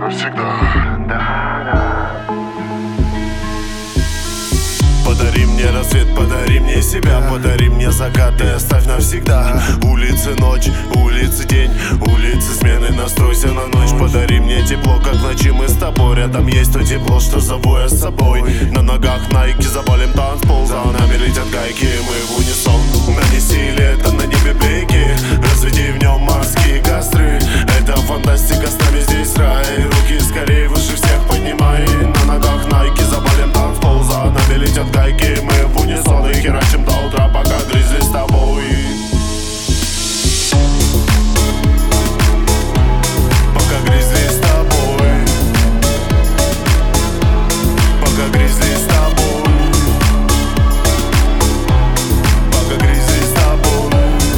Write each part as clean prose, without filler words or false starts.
навсегда. Подари мне рассвет, подари мне себя, подари мне закат и оставь навсегда. Улицы ночь, улицы день, улицы смены, настройся на ночь. Подари мне тепло, как в ночи мы с тобой. Рядом есть то тепло, что зову я с собой. На ногах найки, завалим танцпол. За нами летят гайки, мы в унисон. Нанеси лето на небе блики, разведи в нем морские костры. Это фантастика, с нами здесь рай. Руки скорее выше всех поднимай. На ногах найки, завалим танцпол. За нами летят гайки, мы в унисон. И херачим до утра, пока грызли с тобой. Пока грызли с тобой. Пока грызли с тобой. Пока грызли с тобой.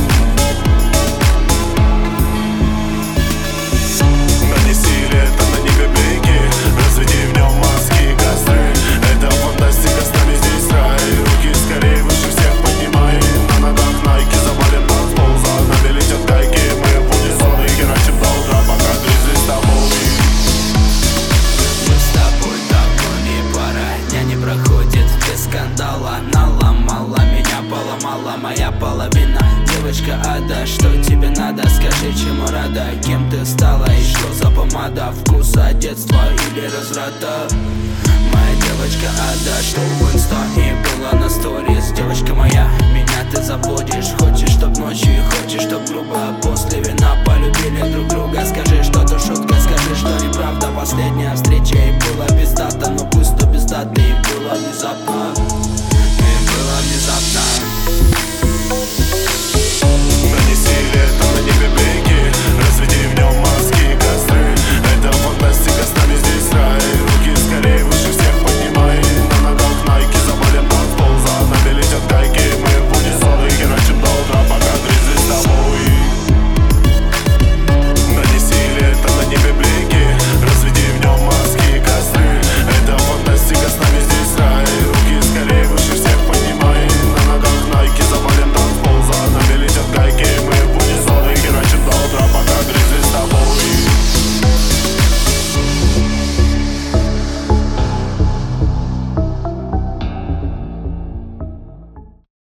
Нанеси лето на небе блики, разведи в нем морские костры. Это фантастика, с нами здесь рай. Руки скорее выше всех поднимай. На ногах найки, завалим танцпол. За нами летят гайки, мы в унисон. И херачим до утра, пока грызли с тобой. Мы с тобой давно не пара, дня не проходит без скандала. Наломала меня, поломала моя половина. Девочка Ада, что тебе надо? Скажи, чему рада? Кем ты стала и что за помада? Вкуса детства или разврата? Моя девочка Ада, что в инстане была на сторис. Девочка моя, меня ты забудешь. Хочешь, чтоб ночью и хочешь, чтоб грубо. После вина полюбили друг друга. Скажи, что то шутка, скажи, что неправда. Последняя встреча и была без